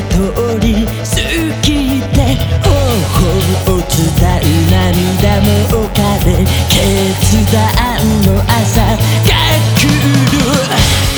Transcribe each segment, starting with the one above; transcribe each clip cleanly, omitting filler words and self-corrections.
通り好きで頬を伝う涙も枯れ決断の朝が来る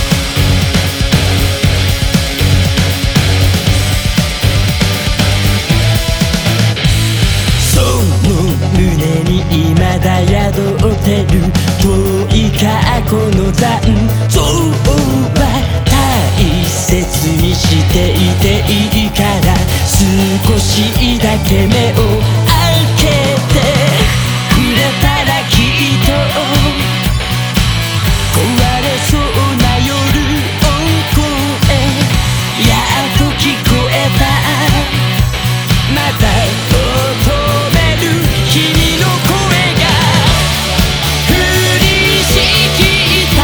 その胸に未だ宿ってる遠い過去の残像は大切にしていていいから少しだけ目を開けて触れたらきっと壊れそうな夜の声やっと聞こえたまた求める君の声が降りしきった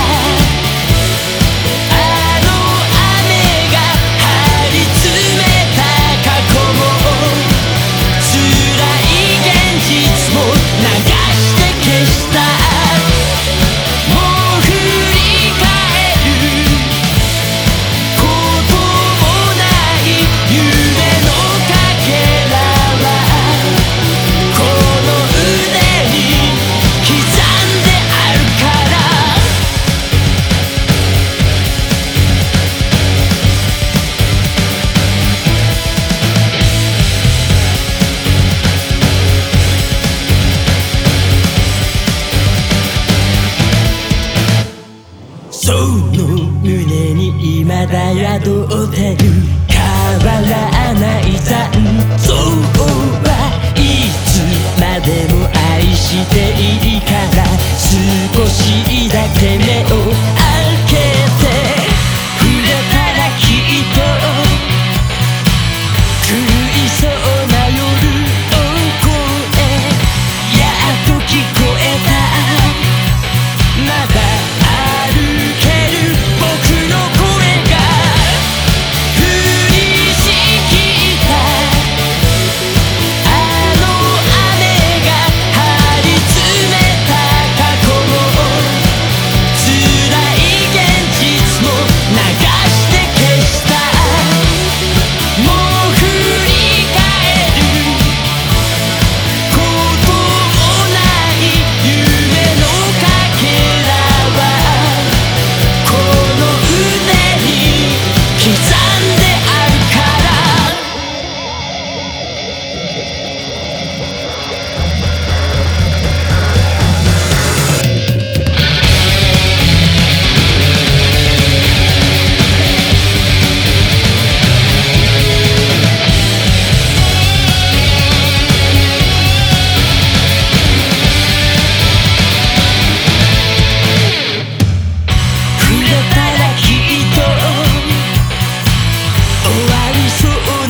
あの雨が張り詰めた過去も辛い現実も流して消したもう振り返ることもない夢のかけらこの腕に刻んであるからその胸に未だ宿ってる変わらない残像はいつまでも愛していいから少しだけ目を開けて触れたらきっと狂いそうな夜の声やっと聞こえたまだ歩ける僕の声が降りしきったあの雨が張り詰めた過去も辛い現実も流して消したもう振り返ることもない夢のかけらこの腕に刻んであるから触れたらきっと終わりそう